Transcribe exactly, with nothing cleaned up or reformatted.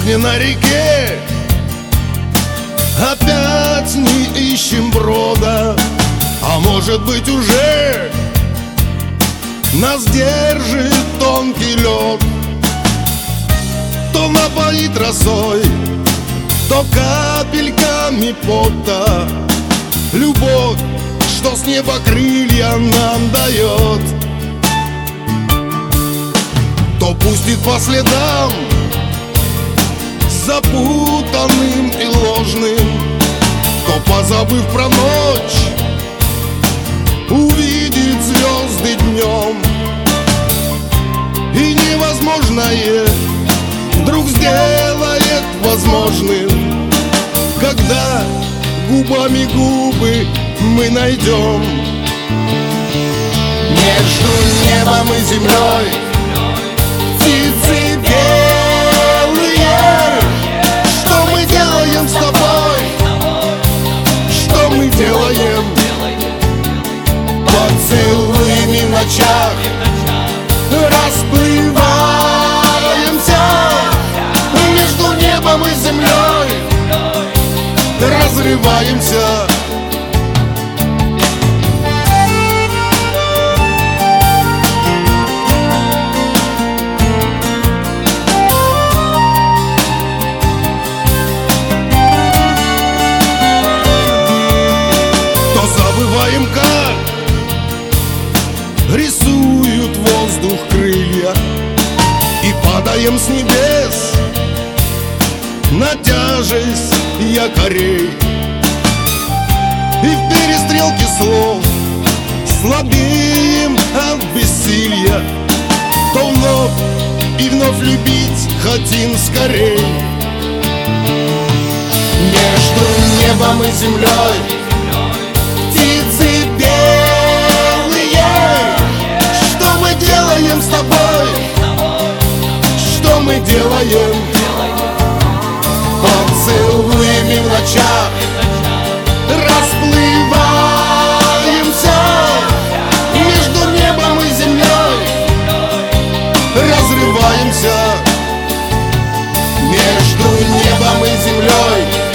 Сегодня на реке опять не ищем брода, а может быть уже нас держит тонкий лед. То напоит росой, то капельками пота. Любовь, что с неба крылья нам дает, то пустит по следам запутанным и ложным, то, позабыв про ночь, увидит звезды днем. И невозможное вдруг сделает возможным, когда губами губы мы найдем. Между небом и землей птицы белые. Что мы делаем с тобой? Что мы делаем? Поцелуями в ночах расплываемся. Между небом и землей разрываемся. То забываем, как рисуют воздух крылья, и падаем с небес на тяжесть якорей. И в перестрелке слов слабеем от бессилья, то вновь и вновь любить хотим скорей. Между небом и землей птицы белые. Что мы делаем с тобой? Что мы делаем? Поцелуями в ночах расплываемся. Между небом и землей разрываемся. Между небом и землей